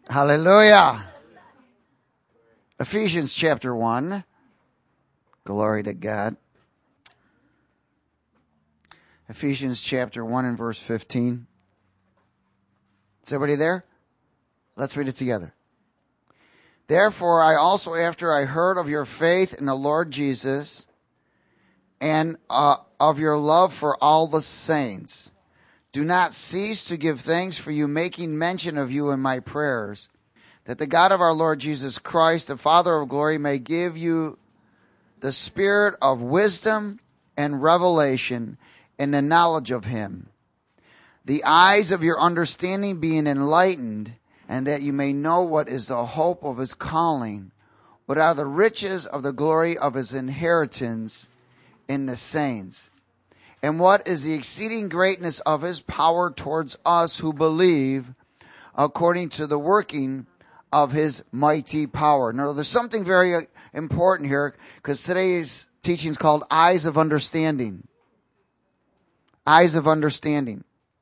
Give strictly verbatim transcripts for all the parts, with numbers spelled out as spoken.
Hallelujah. Ephesians chapter one. Glory to God. Ephesians chapter one and verse fifteen. Is everybody there? Let's read it together. Therefore, I also, after I heard of your faith in the Lord Jesus and uh, of your love for all the saints, do not cease to give thanks for you, making mention of you in my prayers, that the God of our Lord Jesus Christ, the Father of glory, may give you the spirit of wisdom and revelation in the knowledge of him, the eyes of your understanding being enlightened, and that you may know what is the hope of his calling, what are the riches of the glory of his inheritance in the saints, and what is the exceeding greatness of his power towards us who believe, according to the working of his mighty power. Now, there's something very important here, because today's teaching is called Eyes of Understanding. Eyes of Understanding.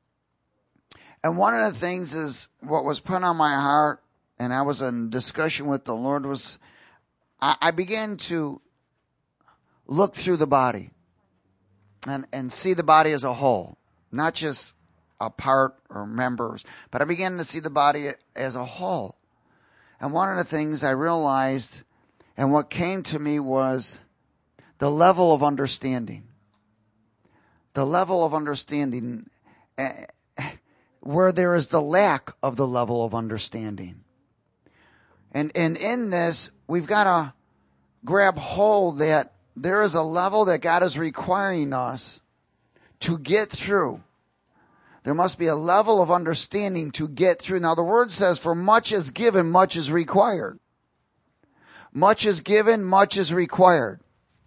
And one of the things is what was put on my heart, and I was in discussion with the Lord, was I, I began to look through the body and, and see the body as a whole, not just a part or members, but I began to see the body as a whole. And one of the things I realized and what came to me was the level of understanding. The level of understanding uh, where there is the lack of the level of understanding. And, and in this, we've got to grab hold that there is a level that God is requiring us to get through. There must be a level of understanding to get through. Now, the word says, for much is given, much is required. Much is given, much is required.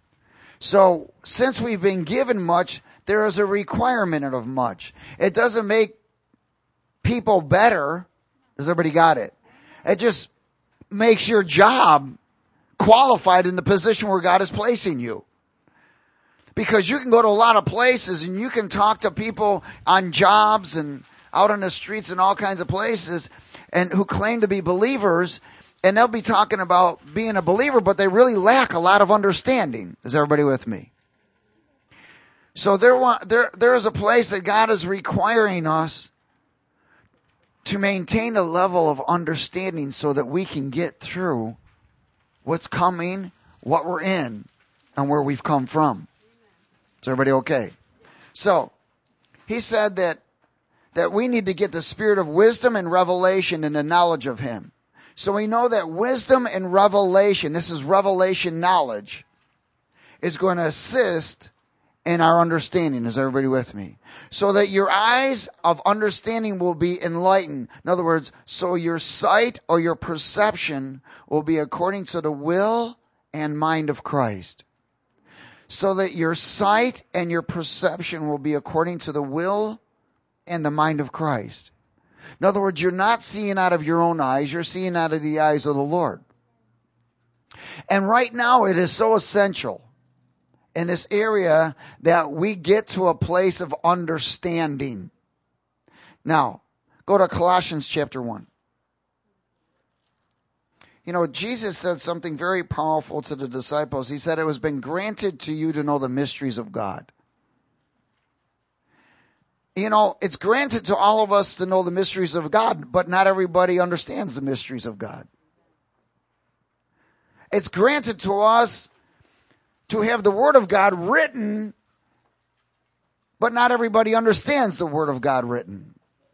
So, since we've been given much, there is a requirement of much. It doesn't make people better. Has everybody got it? It just makes your job qualified in the position where God is placing you. Because you can go to a lot of places and you can talk to people on jobs and out on the streets and all kinds of places and who claim to be believers, and they'll be talking about being a believer, but they really lack a lot of understanding. Is everybody with me? So there, there, there is a place that God is requiring us to maintain a level of understanding so that we can get through what's coming, what we're in, and where we've come from. Is everybody okay? So, he said that, that we need to get the spirit of wisdom and revelation in the knowledge of him. So we know that wisdom and revelation, this is revelation knowledge, is going to assist in our understanding. Is everybody with me? So that your eyes of understanding will be enlightened. In other words, so your sight or your perception will be according to the will and mind of Christ. So that your sight and your perception will be according to the will and the mind of Christ. In other words, you're not seeing out of your own eyes, you're seeing out of the eyes of the Lord. And right now it is so essential in this area that we get to a place of understanding. Now, go to Colossians chapter one. You know, Jesus said something very powerful to the disciples. He said, it has been granted to you to know the mysteries of God. You know, it's granted to all of us to know the mysteries of God, but not everybody understands the mysteries of God. It's granted to us to have the Word of God written, but not everybody understands the Word of God written.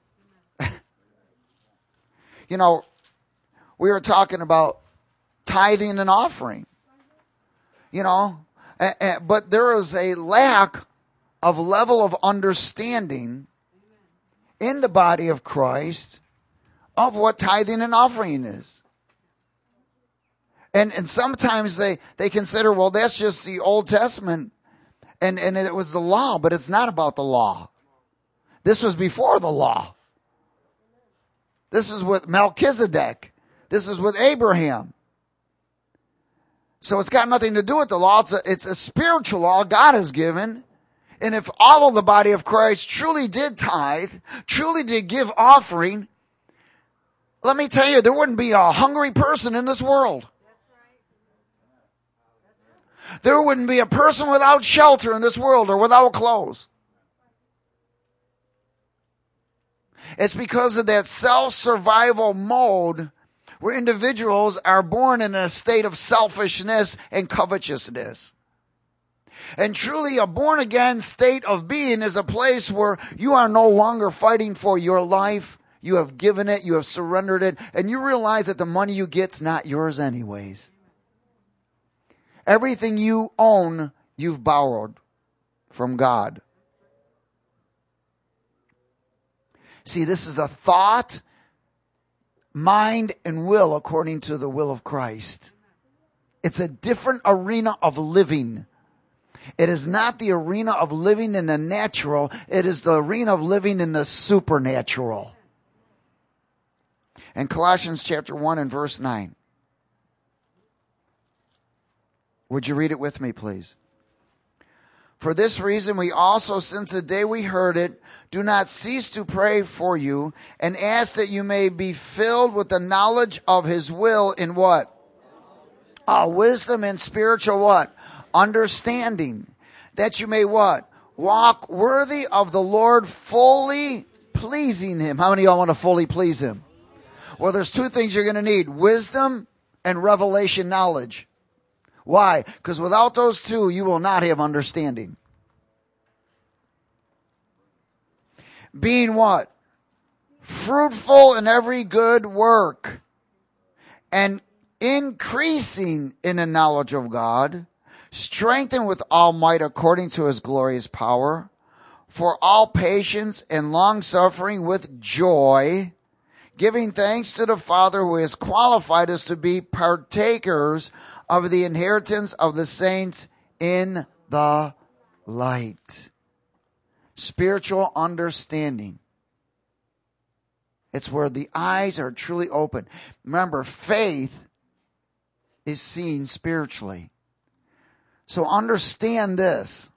You know, we were talking about tithing and offering, you know, but there is a lack of level of understanding in the body of Christ of what tithing and offering is. And and sometimes they, they consider, well, that's just the Old Testament and, and it was the law, but it's not about the law. This was before the law. This is with Melchizedek. This is with Abraham. So it's got nothing to do with the law. It's a, it's a spiritual law God has given. And if all of the body of Christ truly did tithe, truly did give offering, let me tell you, there wouldn't be a hungry person in this world. There wouldn't be a person without shelter in this world or without clothes. It's because of that self-survival mode where individuals are born in a state of selfishness and covetousness. And truly a born-again state of being is a place where you are no longer fighting for your life. You have given it, you have surrendered it, and you realize that the money you get's not yours anyways. Everything you own, you've borrowed from God. See, this is a thought, mind, and will according to the will of Christ. It's a different arena of living. It is not the arena of living in the natural. It is the arena of living in the supernatural. In Colossians chapter one and verse nine. Would you read it with me, please? For this reason, we also, since the day we heard it, do not cease to pray for you and ask that you may be filled with the knowledge of his will in what? Uh, wisdom and spiritual what? Understanding. That you may what? Walk worthy of the Lord, fully pleasing him. How many of y'all want to fully please him? Well, there's two things you're going to need. Wisdom and revelation knowledge. Why? Because without those two, you will not have understanding. Being what? Fruitful in every good work. And increasing in the knowledge of God. Strengthened with all might according to his glorious power. For all patience and long suffering with joy. Giving thanks to the Father who has qualified us to be partakers of the inheritance of the saints in the light. Spiritual understanding. It's where the eyes are truly open. Remember, faith is seen spiritually. So understand this.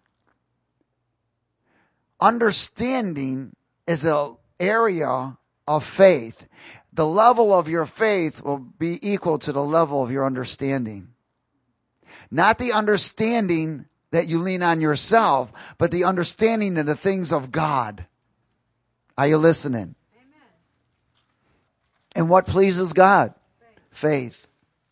Understanding is an area of faith. The level of your faith will be equal to the level of your understanding. Not the understanding that you lean on yourself, but the understanding of the things of God. Are you listening? Amen. And what pleases God? Faith. Faith.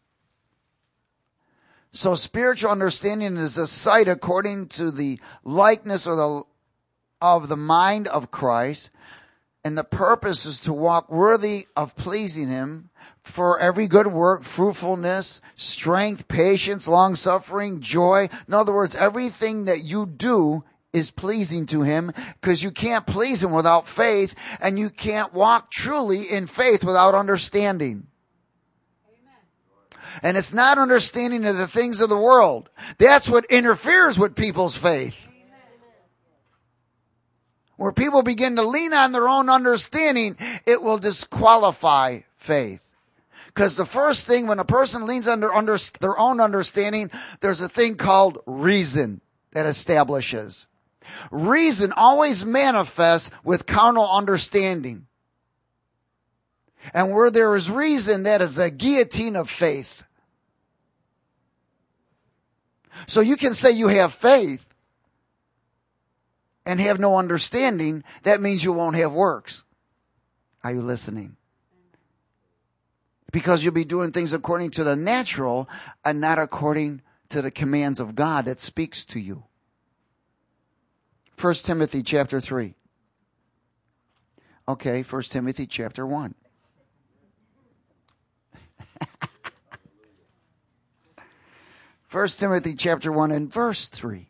So spiritual understanding is a sight according to the likeness or the of the mind of Christ. And the purpose is to walk worthy of pleasing him for every good work, fruitfulness, strength, patience, long-suffering, joy. In other words, everything that you do is pleasing to him, because you can't please him without faith, and you can't walk truly in faith without understanding. Amen. And it's not understanding of the things of the world. That's what interferes with people's faith. Where people begin to lean on their own understanding, it will disqualify faith. Because the first thing, when a person leans on their, under, their own understanding, there's a thing called reason that establishes. Reason always manifests with carnal understanding. And where there is reason, that is a guillotine of faith. So you can say you have faith and have no understanding. That means you won't have works. Are you listening? Because you'll be doing things according to the natural and not according to the commands of God that speaks to you. First Timothy chapter three. Okay, First Timothy chapter one. First Timothy chapter one and verse three.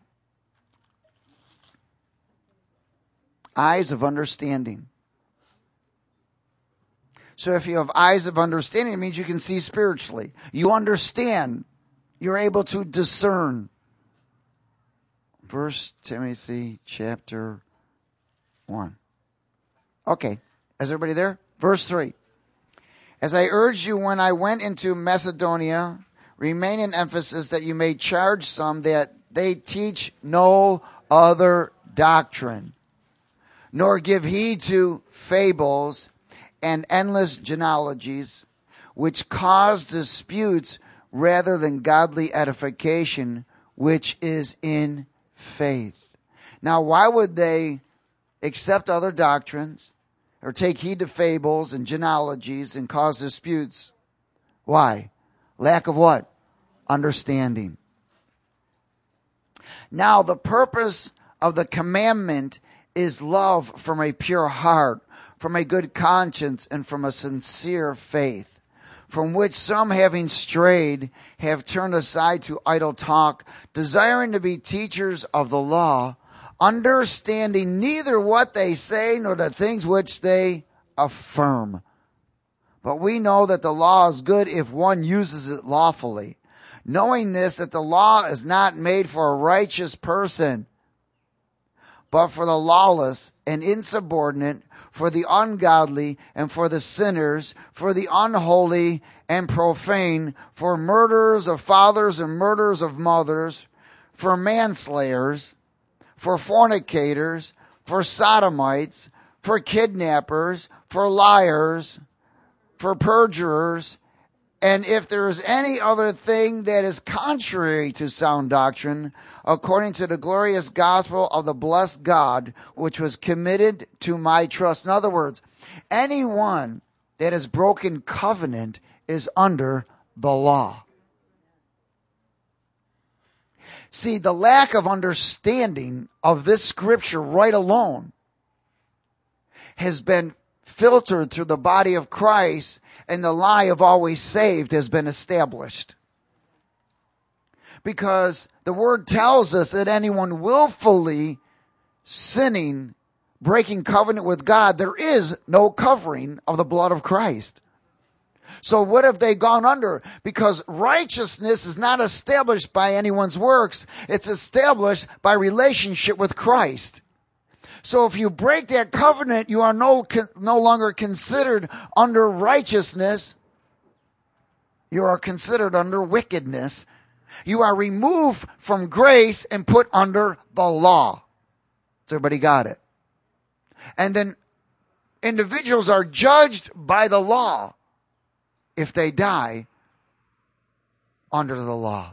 Eyes of understanding. So if you have eyes of understanding, it means you can see spiritually. You understand. You're able to discern. First Timothy chapter one. Okay. Is everybody there? Verse three. As I urged you when I went into Macedonia, remain in Ephesus, that you may charge some that they teach no other doctrine, nor give heed to fables and endless genealogies, which cause disputes rather than godly edification, which is in faith. Now, why would they accept other doctrines or take heed to fables and genealogies and cause disputes? Why? Lack of what? Understanding. Now, the purpose of the commandment is love from a pure heart, from a good conscience, and from a sincere faith, from which some, having strayed, have turned aside to idle talk, desiring to be teachers of the law, understanding neither what they say nor the things which they affirm. But we know that the law is good if one uses it lawfully, knowing this, that the law is not made for a righteous person, but for the lawless and insubordinate, for the ungodly and for the sinners, for the unholy and profane, for murderers of fathers and murderers of mothers, for manslayers, for fornicators, for sodomites, for kidnappers, for liars, for perjurers, and if there is any other thing that is contrary to sound doctrine, according to the glorious gospel of the blessed God, which was committed to my trust. In other words, anyone that has broken covenant is under the law. See, the lack of understanding of this scripture right alone has been filtered through the body of Christ, and the lie of always saved has been established. Because the word tells us that anyone willfully sinning, breaking covenant with God, there is no covering of the blood of Christ. So what have they gone under? Because righteousness is not established by anyone's works. It's established by relationship with Christ. So if you break that covenant, you are no, no longer considered under righteousness. You are considered under wickedness. You are removed from grace and put under the law. So everybody got it? And then individuals are judged by the law if they die under the law.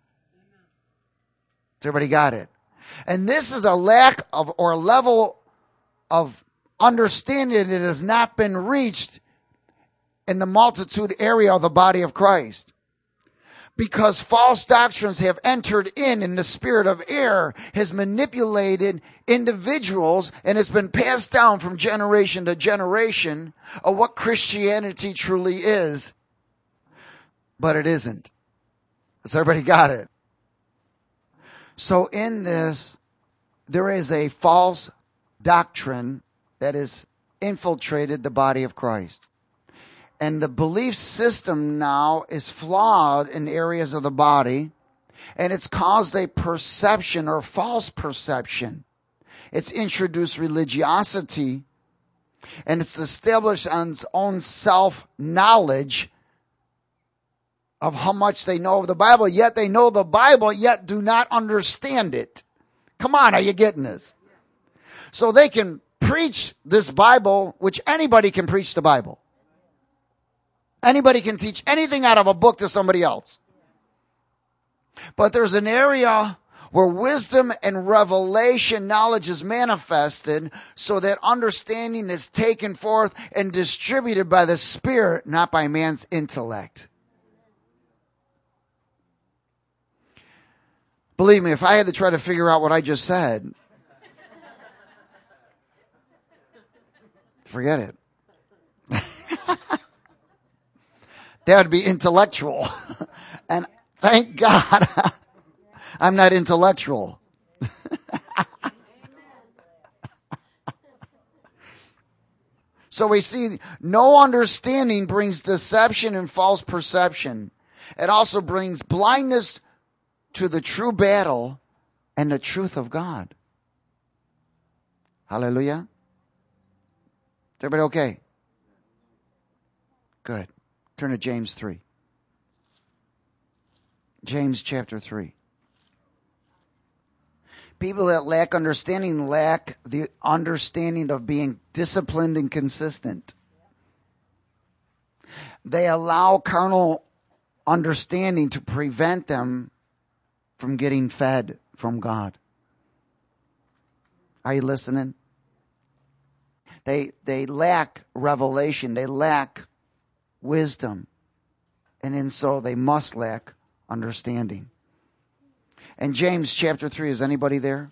So everybody got it? And this is a lack of or level of understanding that has not been reached in the multitude area of the body of Christ. Because false doctrines have entered in and the spirit of error has manipulated individuals and has been passed down from generation to generation of what Christianity truly is. But it isn't. Has everybody got it? So in this, there is a false doctrine that has infiltrated the body of Christ. And the belief system now is flawed in areas of the body, and it's caused a perception or false perception. It's introduced religiosity, and it's established on its own self-knowledge of how much they know of the Bible, yet they know the Bible, yet do not understand it. Come on, are you getting this? So they can preach this Bible, which anybody can preach the Bible. Anybody can teach anything out of a book to somebody else. But there's an area where wisdom and revelation knowledge is manifested so that understanding is taken forth and distributed by the Spirit, not by man's intellect. Believe me, if I had to try to figure out what I just said, forget it. That would be intellectual. And thank God I'm not intellectual. So we see no understanding brings deception and false perception. It also brings blindness to the true battle and the truth of God. Hallelujah. Is everybody okay? Good. Turn to James three. James chapter three. People that lack understanding lack the understanding of being disciplined and consistent. they allow carnal understanding to prevent them from getting fed from God. Are you listening? They they lack revelation. They lack wisdom. And in so they must lack understanding. And James chapter three, is anybody there?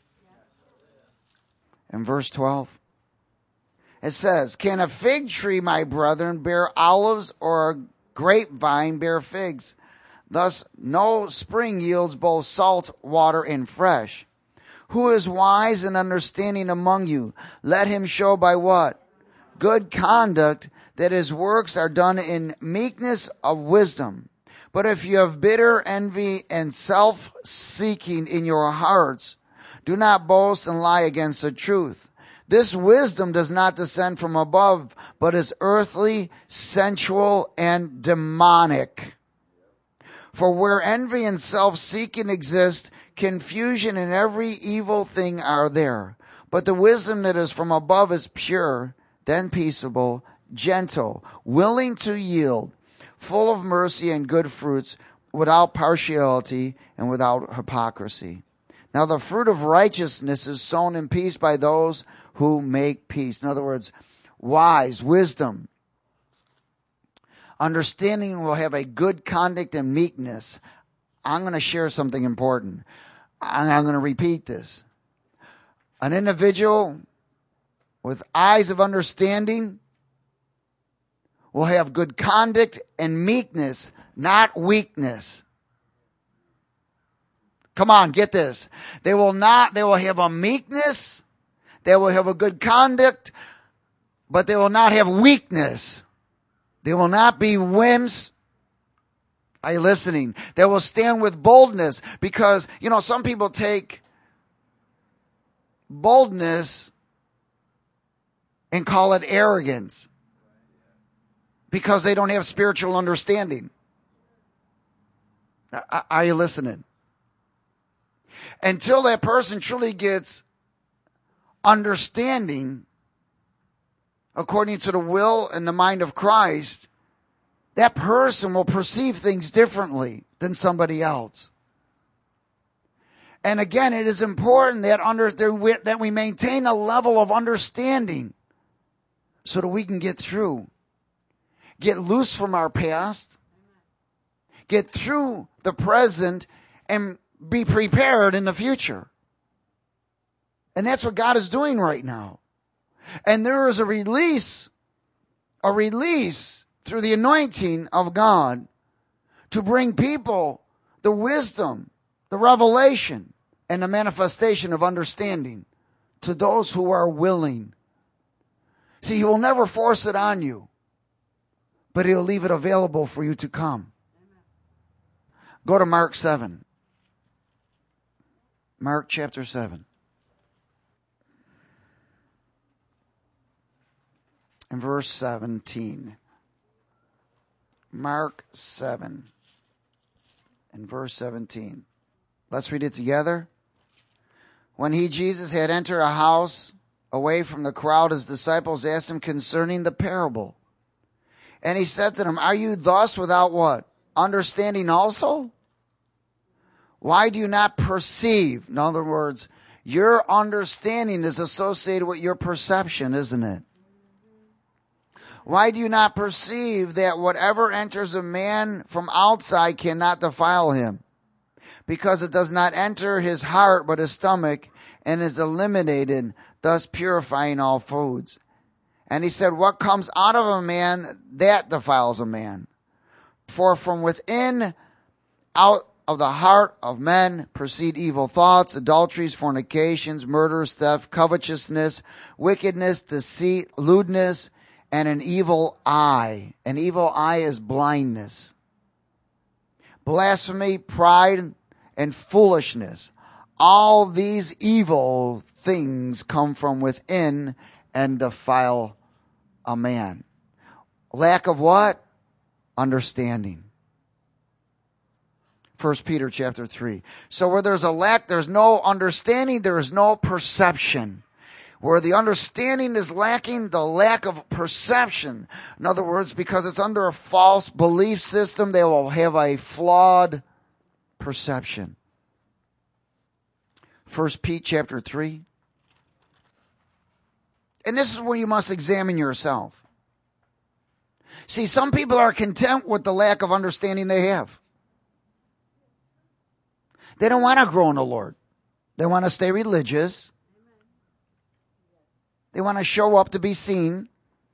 In verse twelve. It says, can a fig tree, my brethren, bear olives, or a grapevine bear figs? Thus no spring yields both salt water and fresh. Who is wise and understanding among you? Let him show by what? Good conduct, that his works are done in meekness of wisdom. But if you have bitter envy and self-seeking in your hearts, do not boast and lie against the truth. This wisdom does not descend from above, but is earthly, sensual, and demonic. For where envy and self-seeking exist, confusion and every evil thing are there. But the wisdom that is from above is pure, then peaceable, gentle, willing to yield, full of mercy and good fruits, without partiality and without hypocrisy. Now the fruit of righteousness is sown in peace by those who make peace. In other words, wise, wisdom, understanding will have a good conduct and meekness. I'm going to share something important. I'm going to repeat this. An individual with eyes of understanding will have good conduct and meekness, not weakness. Come on, get this. They will not, they will have a meekness, they will have a good conduct, but they will not have weakness. They will not be wimps. Are you listening? They will stand with boldness, because, you know, some people take boldness and call it arrogance because they don't have spiritual understanding. Are you listening? Until that person truly gets understanding according to the will and the mind of Christ, that person will perceive things differently than somebody else. And again, it is important that under that we maintain a level of understanding so that we can get through, get loose from our past, get through the present, and be prepared in the future. And that's what God is doing right now. And there is a release, a release through the anointing of God to bring people the wisdom, the revelation, and the manifestation of understanding to those who are willing. See, He will never force it on you, but He'll leave it available for you to come. Go to Mark seven. Mark chapter seven. And verse seventeen. Mark seven. And verse seventeen. Let's read it together. When he, Jesus, had entered a house away from the crowd, his disciples asked him concerning the parable. And he said to them, are you thus without what? Understanding also? Why do you not perceive? In other words, your understanding is associated with your perception, isn't it? Why do you not perceive that whatever enters a man from outside cannot defile him? Because it does not enter his heart but his stomach, and is eliminated, thus purifying all foods. And he said, what comes out of a man, that defiles a man. For from within, out of the heart of men proceed evil thoughts, adulteries, fornications, murders, theft, covetousness, wickedness, deceit, lewdness, and an evil eye. An evil eye is blindness. Blasphemy, pride, and foolishness. All these evil things come from within and defile a man. Lack of what? Understanding. First Peter chapter three. So where there's a lack, there's no understanding, there is no perception. Where the understanding is lacking, the lack of perception. In other words, because it's under a false belief system, they will have a flawed perception. First Peter chapter three. And this is where you must examine yourself. See, some people are content with the lack of understanding they have. They don't want to grow in the Lord. They want to stay religious. They want to show up to be seen.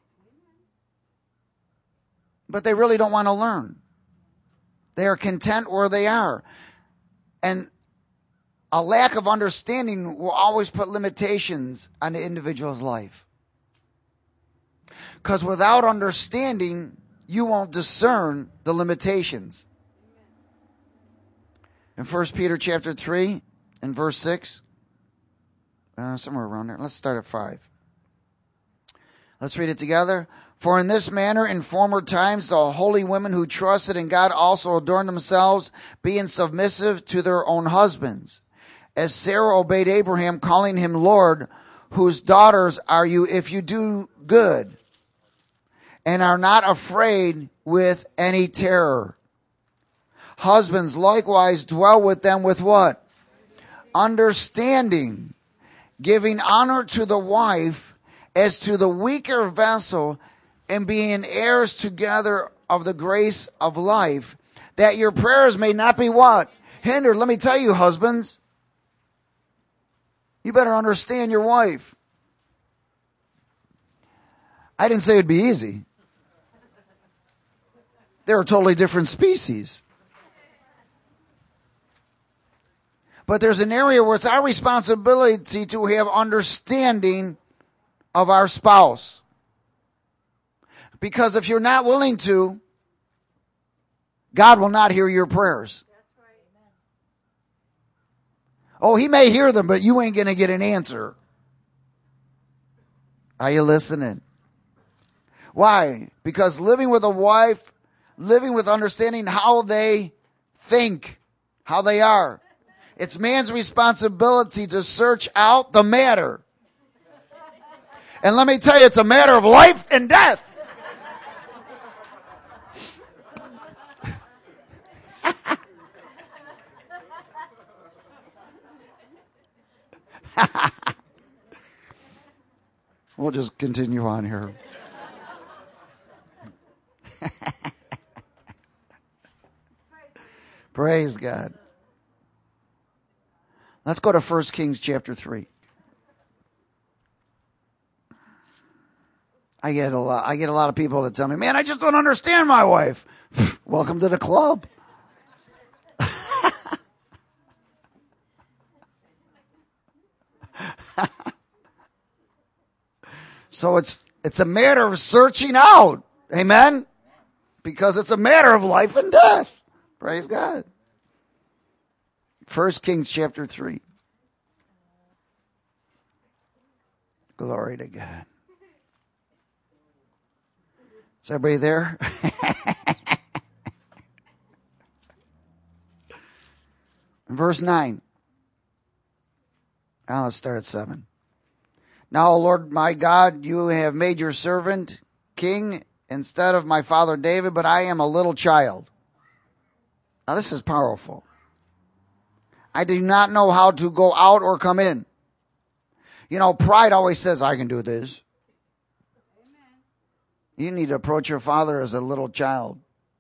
But they really don't want to learn. They are content where they are. And a lack of understanding will always put limitations on the individual's life. Because without understanding, you won't discern the limitations. In First Peter chapter three and verse six, uh, somewhere around there. Let's start at five. Let's read it together. For in this manner, in former times, the holy women who trusted in God also adorned themselves, being submissive to their own husbands. As Sarah obeyed Abraham, calling him Lord, whose daughters are you if you do good, and are not afraid with any terror. Husbands likewise dwell with them with what? Understanding, giving honor to the wife as to the weaker vessel, and being heirs together of the grace of life, that your prayers may not be what? Hindered. Let me tell you, husbands, you better understand your wife. I didn't say it'd be easy. They're a totally different species. But there's an area where it's our responsibility to have understanding of our spouse. Because if you're not willing to, God will not hear your prayers. Oh, he may hear them, but you ain't going to get an answer. Are you listening? Why? Because living with a wife, living with understanding how they think, how they are. It's man's responsibility to search out the matter. And let me tell you, it's a matter of life and death. We'll just continue on here. Praise God. Let's go to First Kings chapter three. I get a lot, I get a lot of people that tell me, man, I just don't understand my wife. Welcome to the club. So it's, it's a matter of searching out. Amen? Because it's a matter of life and death. Praise God. First Kings chapter three. Glory to God. Is everybody there? Verse nine. Now let's start at seven. Now, Lord my God, you have made your servant king instead of my father David, but I am a little child. Now this is powerful. I do not know how to go out or come in. You know, pride always says, I can do this. Amen. You need to approach your father as a little child.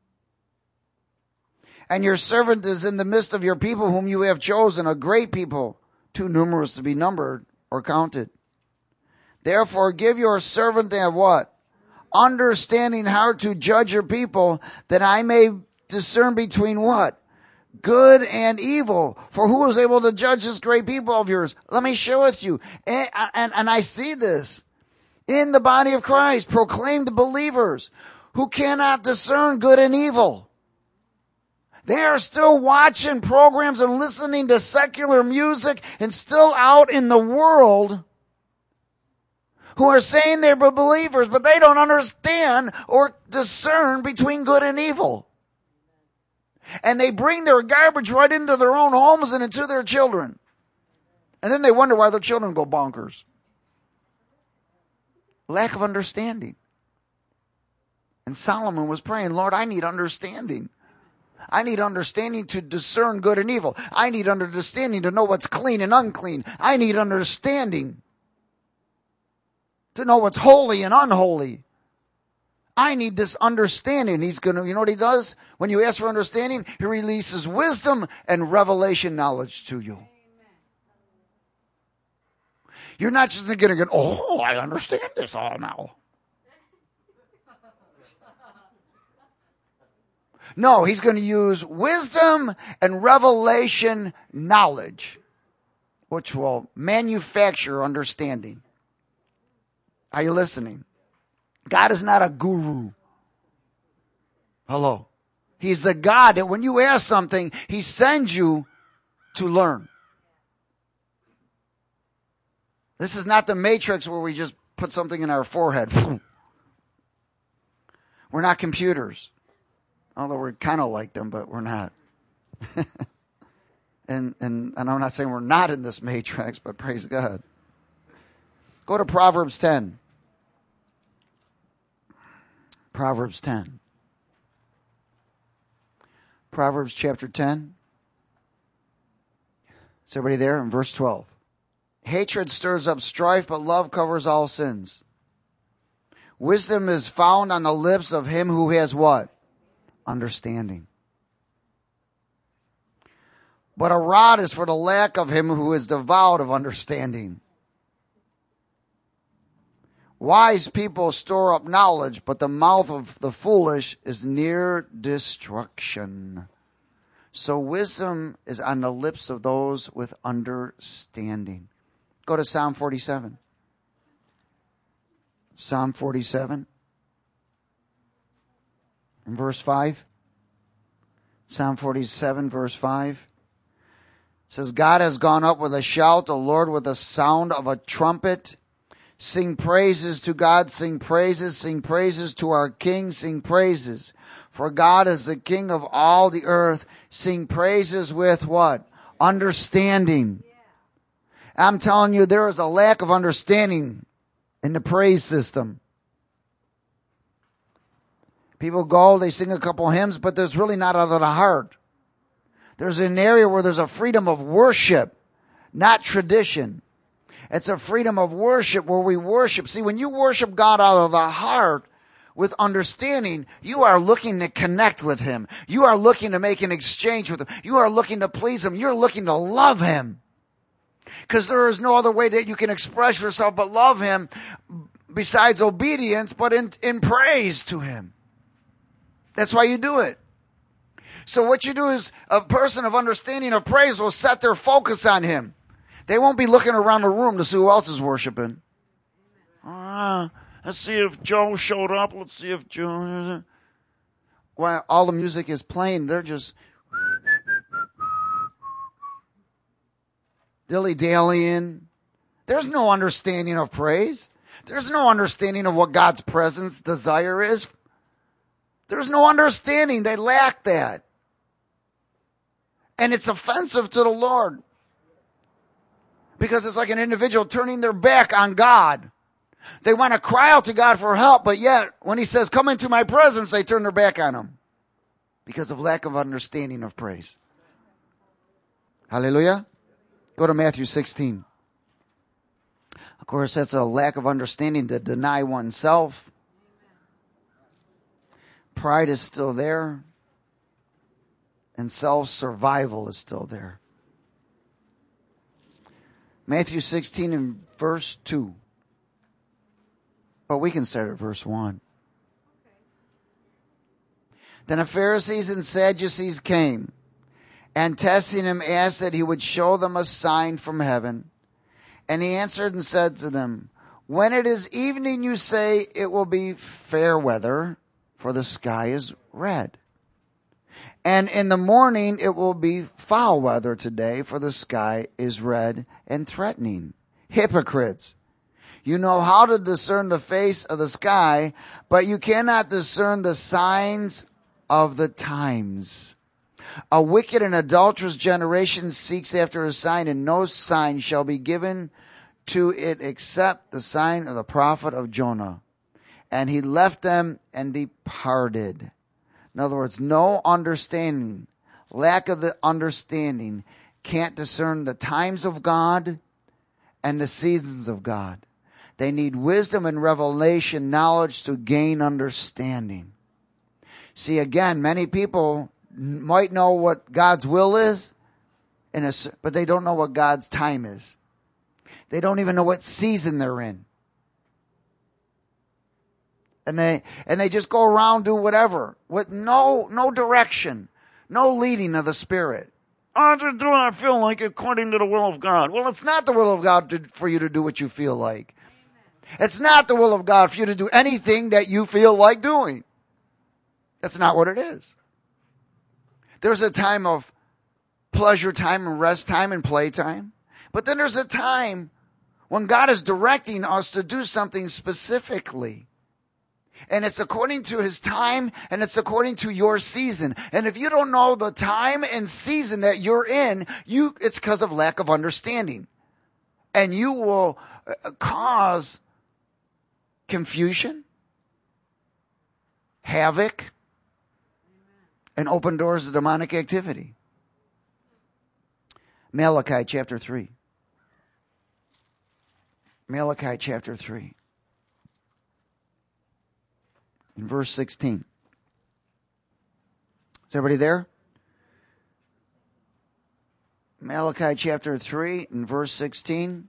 And your servant is in the midst of your people whom you have chosen, a great people, too numerous to be numbered or counted. Therefore, give your servant a what? Understanding how to judge your people, that I may discern between what? Good and evil. For who is able to judge this great people of yours? Let me share with you. And, and, and I see this in the body of Christ, proclaimed believers who cannot discern good and evil. They are still watching programs and listening to secular music and still out in the world who are saying they're believers, but they don't understand or discern between good and evil. And they bring their garbage right into their own homes and into their children. And then they wonder why their children go bonkers. Lack of understanding. And Solomon was praying, Lord, I need understanding. I need understanding to discern good and evil. I need understanding to know what's clean and unclean. I need understanding to know what's holy and unholy. I need this understanding. He's going to, you know what he does? When you ask for understanding, he releases wisdom and revelation knowledge to you. You're not just going to go, oh, I understand this all now. No, he's going to use wisdom and revelation knowledge, which will manufacture understanding. Are you listening? God is not a guru. Hello. He's the God that when you ask something, he sends you to learn. This is not the Matrix where we just put something in our forehead. We're not computers. Although we're kind of like them, but we're not. and, and, and I'm not saying we're not in this Matrix, but praise God. Go to Proverbs ten. Proverbs ten. Proverbs chapter ten. Is everybody there? In verse twelve. Hatred stirs up strife, but love covers all sins. Wisdom is found on the lips of him who has what? Understanding. But a rod is for the lack of him who is devoid of understanding. Wise people store up knowledge, but the mouth of the foolish is near destruction. So wisdom is on the lips of those with understanding. Go to Psalm forty-seven. Psalm forty-seven. In verse five. Psalm forty-seven, verse five. It says, God has gone up with a shout, the Lord with the sound of a trumpet. Sing praises to God, sing praises, sing praises to our King, sing praises. For God is the King of all the earth. Sing praises with what? Understanding. I'm telling you, there is a lack of understanding in the praise system. People go, they sing a couple hymns, but there's really not out of the heart. There's an area where there's a freedom of worship, not tradition. It's a freedom of worship where we worship. See, when you worship God out of the heart with understanding, you are looking to connect with Him. You are looking to make an exchange with Him. You are looking to please Him. You're looking to love Him. Because there is no other way that you can express yourself but love Him besides obedience, but in, in praise to Him. That's why you do it. So what you do is a person of understanding of praise will set their focus on Him. They won't be looking around the room to see who else is worshiping. Uh, let's see if Joe showed up. Let's see if Joe... While all the music is playing, they're just dilly-dallying. There's no understanding of praise. There's no understanding of what God's presence, desire is. There's no understanding. They lack that. And it's offensive to the Lord. Because it's like an individual turning their back on God. They want to cry out to God for help, but yet when He says, come into my presence, they turn their back on Him. Because of lack of understanding of praise. Hallelujah. Go to Matthew sixteen. Of course, that's a lack of understanding to deny oneself. Pride is still there. And self-survival is still there. Matthew sixteen and verse two. But we can start at verse one. Then the Pharisees and Sadducees came, and testing him asked that he would show them a sign from heaven. And he answered and said to them, when it is evening, you say it will be fair weather, for the sky is red. And in the morning it will be foul weather today, for the sky is red and threatening. Hypocrites! You know how to discern the face of the sky, but you cannot discern the signs of the times. A wicked and adulterous generation seeks after a sign, and no sign shall be given to it except the sign of the prophet of Jonah. And he left them and departed. In other words, no understanding, lack of the understanding, can't discern the times of God and the seasons of God. They need wisdom and revelation knowledge to gain understanding. See, again, many people might know what God's will is, in a, but they don't know what God's time is. They don't even know what season they're in. And they and they just go around do whatever with no no direction, no leading of the Spirit. I'm just doing what I feel like according to the will of God. Well, it's not the will of God to, for you to do what you feel like. It's not the will of God for you to do anything that you feel like doing. That's not what it is. There's a time of pleasure time and rest time and play time. But then there's a time when God is directing us to do something specifically. And it's according to his time, and it's according to your season. And if you don't know the time and season that you're in, you it's because of lack of understanding. And you will cause confusion, havoc, and open doors to demonic activity. Malachi chapter three. Malachi chapter three. In verse sixteen. Is everybody there? Malachi chapter three and verse sixteen.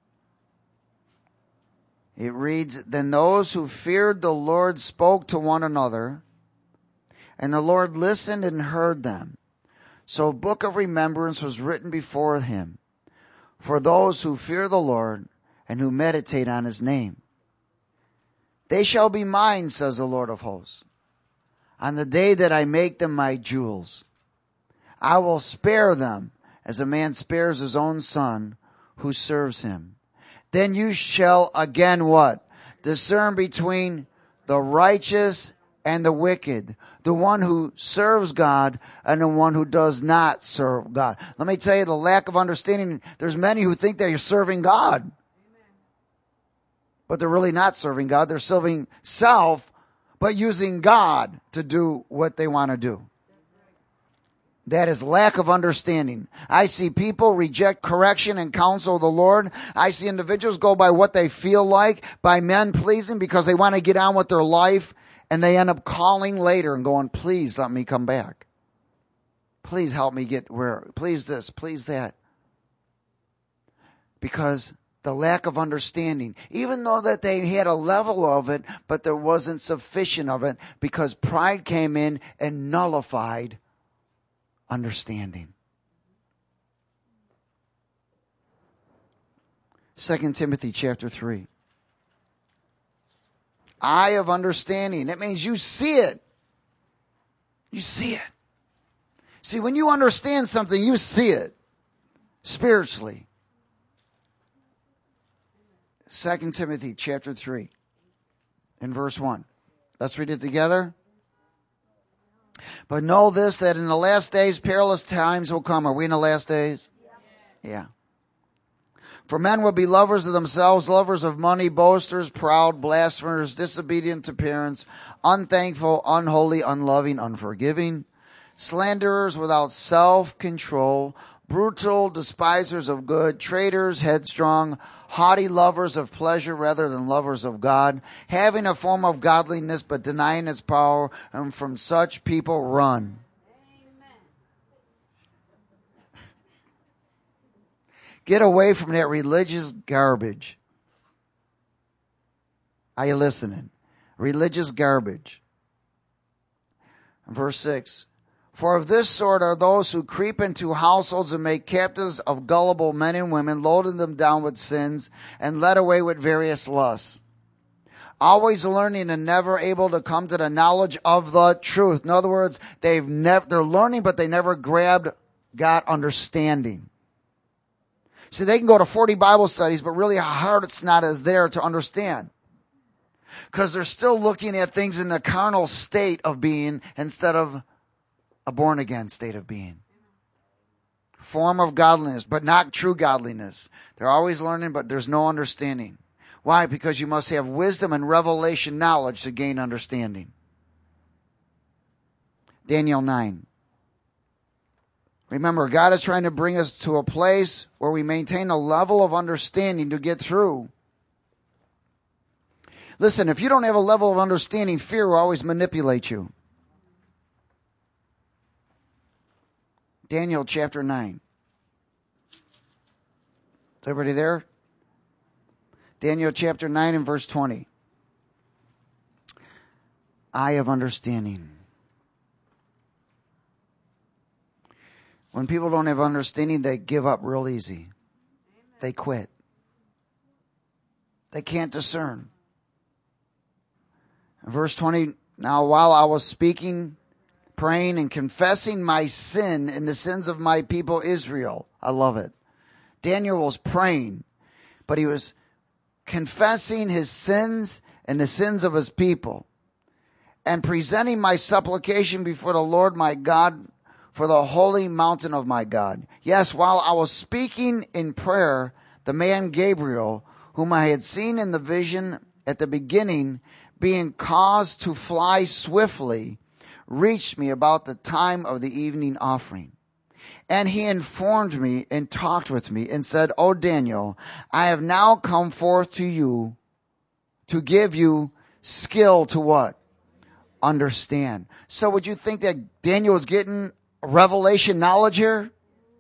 It reads, Then those who feared the Lord spoke to one another, and the Lord listened and heard them. So a book of remembrance was written before him for those who fear the Lord and who meditate on his name. They shall be mine, says the Lord of hosts, on the day that I make them my jewels. I will spare them as a man spares his own son who serves him. Then you shall again what? Discern between the righteous and the wicked, the one who serves God and the one who does not serve God. Let me tell you, the lack of understanding, there's many who think they're serving God. But they're really not serving God. They're serving self, but using God to do what they want to do. That is lack of understanding. I see people reject correction and counsel of the Lord. I see individuals go by what they feel like, by men pleasing because they want to get on with their life, and they end up calling later and going, please let me come back. Please help me get where, please this, please that. Because the lack of understanding, even though that they had a level of it, but there wasn't sufficient of it because pride came in and nullified understanding. Second Timothy chapter three. Eye of understanding. That means you see it. You see it. See, when you understand something, you see it spiritually. Second Timothy chapter three and verse one. Let's read it together. But know this, that in the last days perilous times will come. Are we in the last days? Yeah. yeah. For men will be lovers of themselves, lovers of money, boasters, proud, blasphemers, disobedient to parents, unthankful, unholy, unloving, unforgiving, slanderers without self-control, brutal, despisers of good, traitors, headstrong, haughty, lovers of pleasure rather than lovers of God, having a form of godliness but denying its power, and from such people run. Amen. Get away from that religious garbage. Are you listening? Religious garbage. Verse six. For of this sort are those who creep into households and make captives of gullible men and women, loading them down with sins and led away with various lusts. Always learning and never able to come to the knowledge of the truth. In other words, they've never, they're learning, but they never grabbed, got understanding. See, they can go to forty Bible studies, but really how hard it's not is there to understand. Because they're still looking at things in the carnal state of being instead of a born-again state of being. form of godliness, but not true godliness. They're always learning, but there's no understanding. Why? Because you must have wisdom and revelation knowledge to gain understanding. Daniel nine. Remember, God is trying to bring us to a place where we maintain a level of understanding to get through. Listen, if you don't have a level of understanding, fear will always manipulate you. Daniel chapter nine. Is everybody there? Daniel chapter nine and verse twenty. Eye of understanding. When people don't have understanding, they give up real easy. They quit. They can't discern. Verse twenty, now while I was speaking, praying, and confessing my sin and the sins of my people Israel. I love it. Daniel was praying, but he was confessing his sins and the sins of his people, and presenting my supplication before the Lord my God for the holy mountain of my God. Yes, while I was speaking in prayer, the man Gabriel, whom I had seen in the vision at the beginning, being caused to fly swiftly, reached me about the time of the evening offering. And he informed me and talked with me and said, O Daniel, I have now come forth to you to give you skill to what? Understand. So would you think that Daniel was getting revelation knowledge here?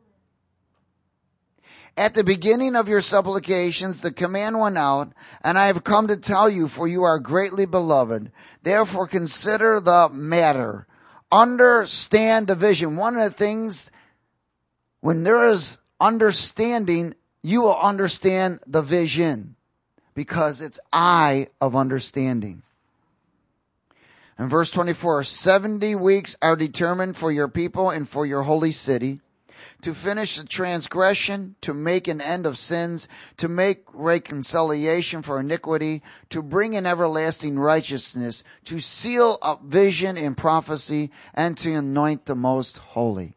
At the beginning of your supplications, the command went out, and I have come to tell you, for you are greatly beloved. Therefore, consider the matter. Understand the vision. One of the things, when there is understanding, you will understand the vision, because it's eye of understanding. In verse twenty-four, seventy weeks are determined for your people and for your holy city, to finish the transgression, to make an end of sins, to make reconciliation for iniquity, to bring in everlasting righteousness, to seal up vision and prophecy, and to anoint the most holy.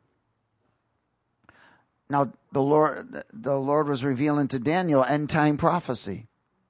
Now, the Lord, the Lord was revealing to Daniel end time prophecy.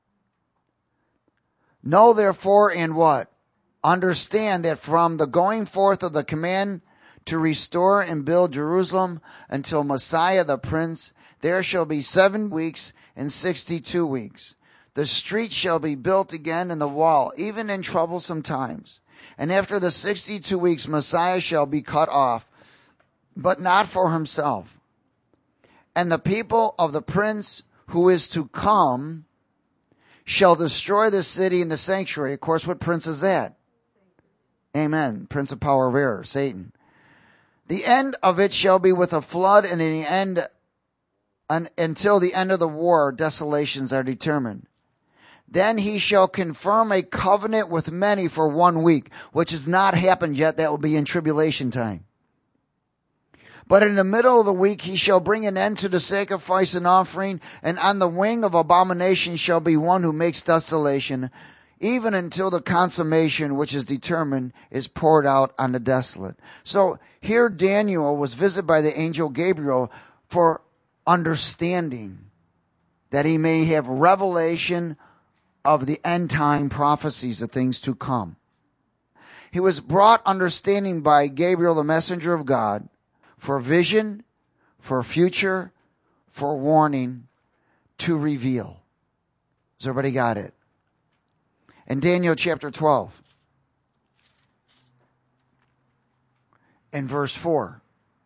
Know therefore and what? Understand that from the going forth of the command to restore and build Jerusalem until Messiah the Prince, there shall be seven weeks and sixty-two weeks. The street shall be built again and the wall, even in troublesome times. And after the sixty-two weeks, Messiah shall be cut off, but not for himself. And the people of the Prince who is to come shall destroy the city and the sanctuary. Of course, what prince is that? Amen. Prince of power of error, Satan. The end of it shall be with a flood, and in the end, un, until the end of the war, desolations are determined. Then he shall confirm a covenant with many for one week, which has not happened yet. That will be in tribulation time. But in the middle of the week he shall bring an end to the sacrifice and offering, and on the wing of abomination shall be one who makes desolation, even until the consummation which is determined is poured out on the desolate. So here Daniel was visited by the angel Gabriel for understanding, that he may have revelation of the end time prophecies of things to come. He was brought understanding by Gabriel, the messenger of God, for vision, for future, for warning, to reveal. Has everybody got it? In Daniel chapter twelve, in verse four,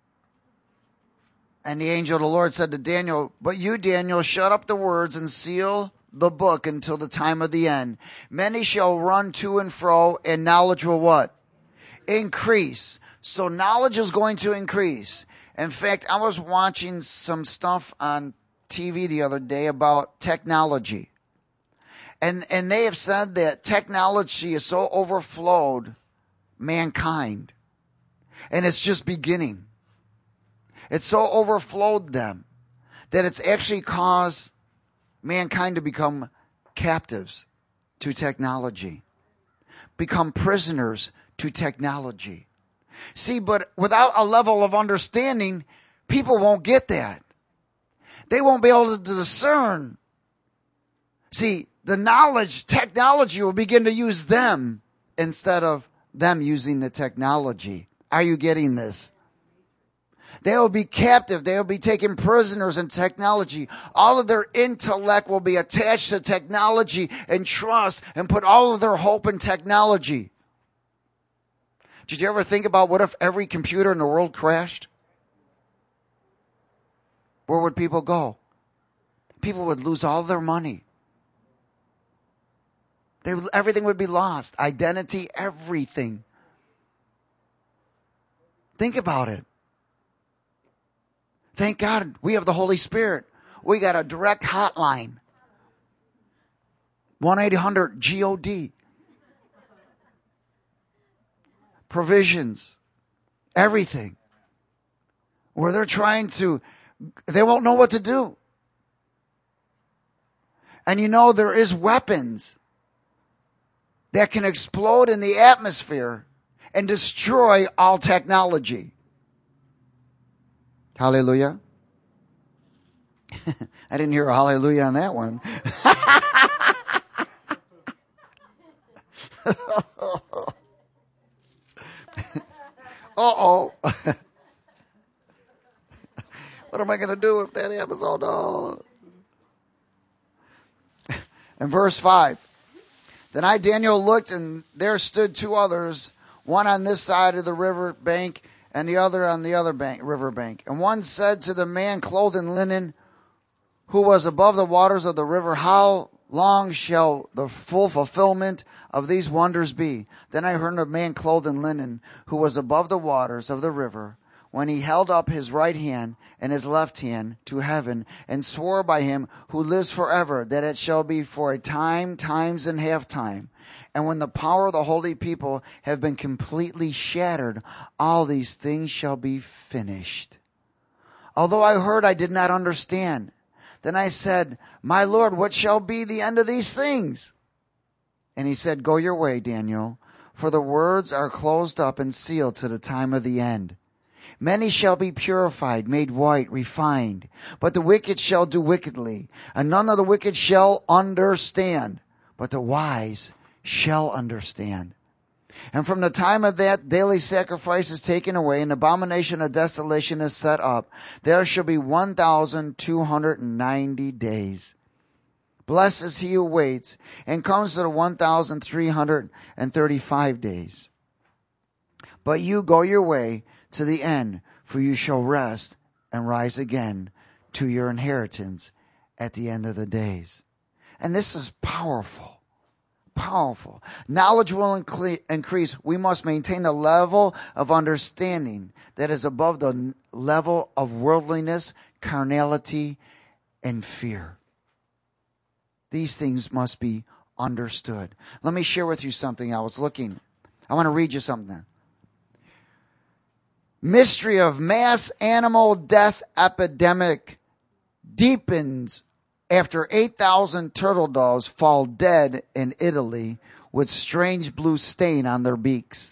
and the angel of the Lord said to Daniel, but you, Daniel, shut up the words and seal the book until the time of the end. Many shall run to and fro, and knowledge will what? Increase. So knowledge is going to increase. In fact, I was watching some stuff on T V the other day about technology. And and they have said that technology is so overflowed mankind. And it's just beginning. It's so overflowed them that it's actually caused mankind to become captives to technology. Become prisoners to technology. See, but without a level of understanding, People won't get that. They won't be able to discern. See, the knowledge, technology will begin to use them instead of them using the technology. Are you getting this? They will be captive. They will be taken prisoners in technology. All of their intellect will be attached to technology and trust and put all of their hope in technology. Did you ever think about what if every computer in the world crashed? Where would people go? People would lose all their money. They, everything would be lost. Identity, everything. Think about it. Thank God we have the Holy Spirit. We got a direct hotline. one eight hundred G O D. Provisions. Everything. Where they're trying to, they won't know what to do. And you know, there is weapons that can explode in the atmosphere and destroy all technology. Hallelujah. I didn't hear a hallelujah on that one. Uh-oh. What am I going to do if that happens? Oh, no. In verse five. Then I, Daniel, looked, and there stood two others, one on this side of the river bank, and the other on the other bank, river bank. And one said to the man clothed in linen, who was above the waters of the river, how long shall the full fulfillment of these wonders be? Then I heard a man clothed in linen, who was above the waters of the river, when he held up his right hand and his left hand to heaven, and swore by him who lives forever, that it shall be for a time, times, and half time. And when the power of the holy people have been completely shattered, all these things shall be finished. Although I heard, I did not understand. Then I said, my Lord, what shall be the end of these things? And he said, go your way, Daniel, for the words are closed up and sealed to the time of the end. Many shall be purified, made white, refined, but the wicked shall do wickedly, and none of the wicked shall understand, but the wise shall understand. And from the time of that daily sacrifice is taken away, and abomination of desolation is set up, there shall be one thousand two hundred ninety days. Blessed is he who waits, and comes to the one thousand three hundred thirty-five days. But you go your way to the end, for you shall rest and rise again to your inheritance at the end of the days. And this is powerful. Powerful. Knowledge will incle- increase. We must maintain a level of understanding that is above the level of worldliness, carnality, and fear. These things must be understood. Let me share with you something. I was looking. I want to read you something there. Mystery of mass animal death epidemic deepens after eight thousand turtle doves fall dead in Italy with strange blue stain on their beaks.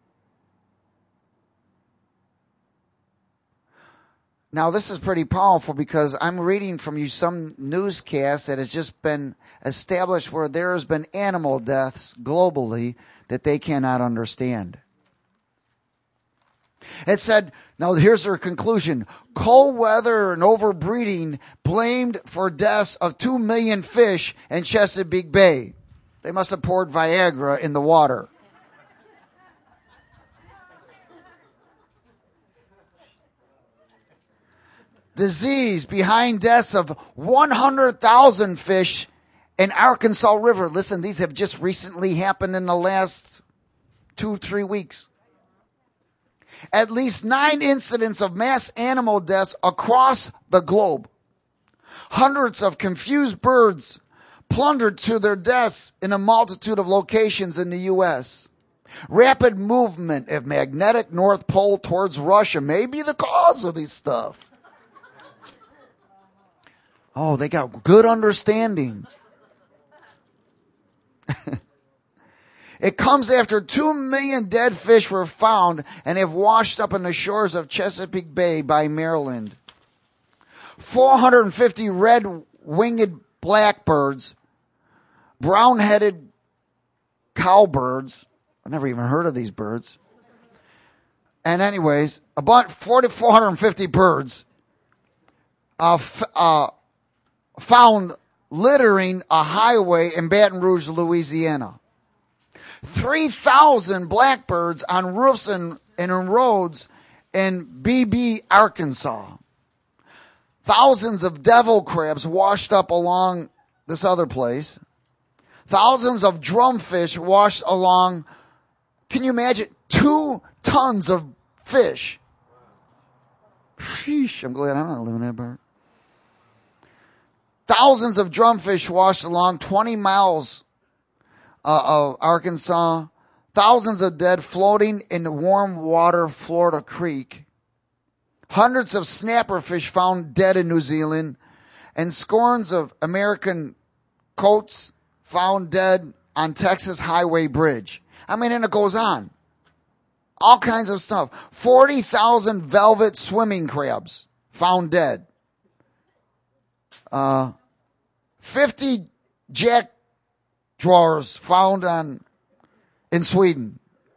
Now, this is pretty powerful because I'm reading from you some newscast that has just been established where there has been animal deaths globally that they cannot understand. It said, now here's their conclusion. Cold weather and overbreeding blamed for deaths of two million fish in Chesapeake Bay. They must have poured Viagra in the water. Disease behind deaths of one hundred thousand fish in Arkansas River. Listen, these have just recently happened in the last two, three weeks. At least nine incidents of mass animal deaths across the globe. Hundreds of confused birds plundered to their deaths in a multitude of locations in the U S. Rapid movement of magnetic North Pole towards Russia may be the cause of this stuff. Oh, they got good understanding. It comes after two million dead fish were found and have washed up on the shores of Chesapeake Bay by Maryland. four hundred fifty red-winged blackbirds, brown-headed cowbirds. I've never even heard of these birds. And anyways, about four thousand four hundred fifty birds uh, f- uh, found littering a highway in Baton Rouge, Louisiana. three thousand blackbirds on roofs and, and in roads in Beebe, Arkansas. Thousands of devil crabs washed up along this other place. Thousands of drumfish washed along. Can you imagine? Two tons of fish. Sheesh, I'm glad I'm not living that part. Thousands of drumfish washed along twenty miles uh, of Arkansas. Thousands of dead floating in the warm water Florida Creek. Hundreds of snapperfish found dead in New Zealand. And scorns of American coats found dead on Texas Highway Bridge. I mean, and it goes on. All kinds of stuff. forty thousand velvet swimming crabs found dead. Uh, fifty jack drawers found on in Sweden.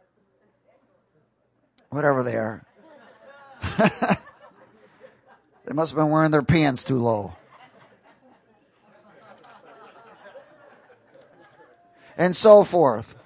Whatever they are. They must have been wearing their pants too low. And so forth.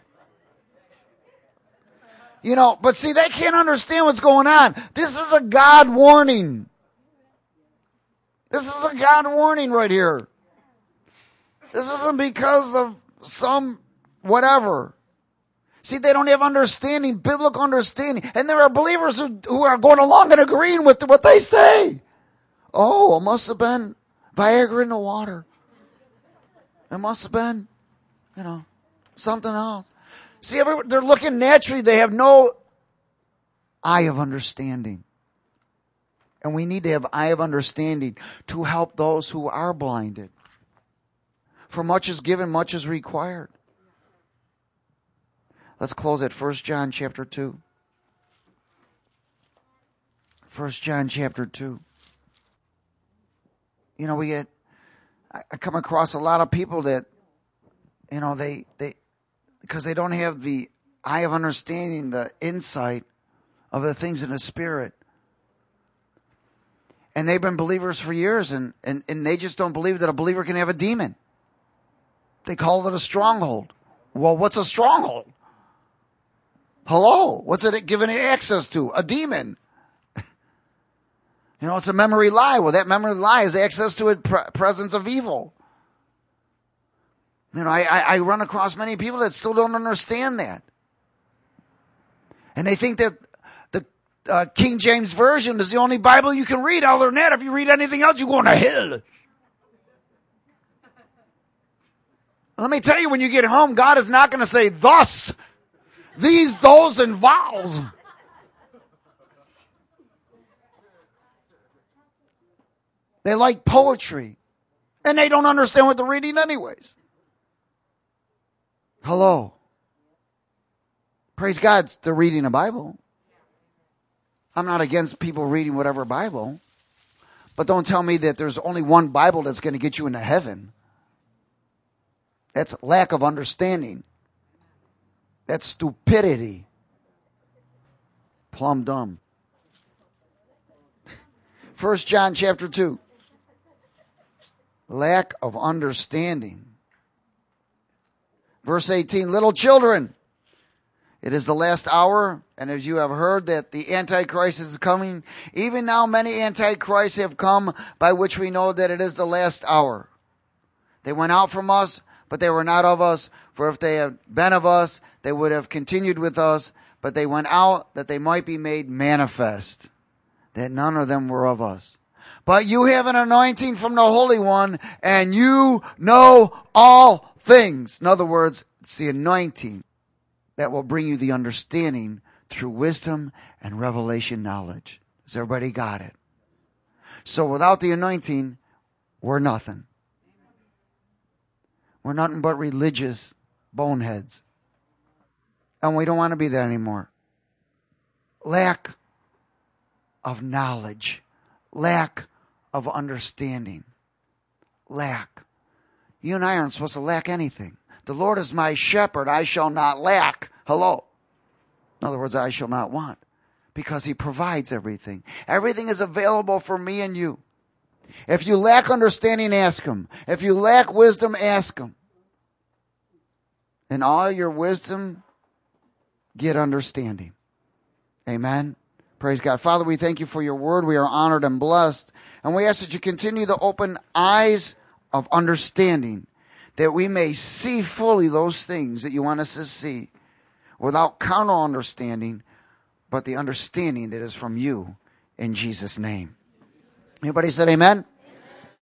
You know, but see, they can't understand what's going on. This is a God warning. This is a God warning right here. This isn't because of some whatever. See, they don't have understanding, biblical understanding. And there are believers who, who are going along and agreeing with what they say. Oh, it must have been Viagra in the water. It must have been, you know, something else. See, every, they're looking naturally. They have no eye of understanding. And we need to have eye of understanding to help those who are blinded. For much is given, much is required. Let's close at First John chapter two. First John chapter two. You know, we get, I come across a lot of people that, you know, they, they, because they don't have the eye of understanding, the insight of the things in the Spirit. And they've been believers for years, and, and, and they just don't believe that a believer can have a demon. They call it a stronghold. Well, what's a stronghold? Hello? What's it given access to? A demon. You know, it's a memory lie. Well, that memory lie is access to a pre- presence of evil. You know, I, I, I run across many people that still don't understand that. And they think that the uh, King James Version is the only Bible you can read. Other than that, if you read anything else, you're going to hell. Let me tell you, when you get home, God is not going to say, thus, these, those, and vowels. They like poetry. And they don't understand what they're reading anyways. Hello. Praise God, they're reading a Bible. I'm not against people reading whatever Bible. But don't tell me that there's only one Bible that's going to get you into heaven. That's lack of understanding. That's stupidity. Plumb dumb. First John chapter two. Lack of understanding. Verse eighteen, little children, it is the last hour, and as you have heard that the Antichrist is coming, even now many Antichrists have come, by which we know that it is the last hour. They went out from us, but they were not of us, for if they had been of us, they would have continued with us, but they went out that they might be made manifest, that none of them were of us. But you have an anointing from the Holy One, and you know all things. In other words, it's the anointing that will bring you the understanding through wisdom and revelation knowledge. Has everybody got it? So without the anointing, we're nothing. We're nothing but religious boneheads. And we don't want to be that anymore. Lack of knowledge. Lack of understanding. Lack. You and I aren't supposed to lack anything. The Lord is my shepherd. I shall not lack. Hello. In other words, I shall not want. Because He provides everything. Everything is available for me and you. If you lack understanding, ask Him. If you lack wisdom, ask Him. In all your wisdom, get understanding. Amen. Praise God. Father, we thank You for Your word. We are honored and blessed. And we ask that You continue to open eyes of understanding, that we may see fully those things that You want us to see without carnal understanding, but the understanding that is from You, in Jesus' name. Everybody said amen?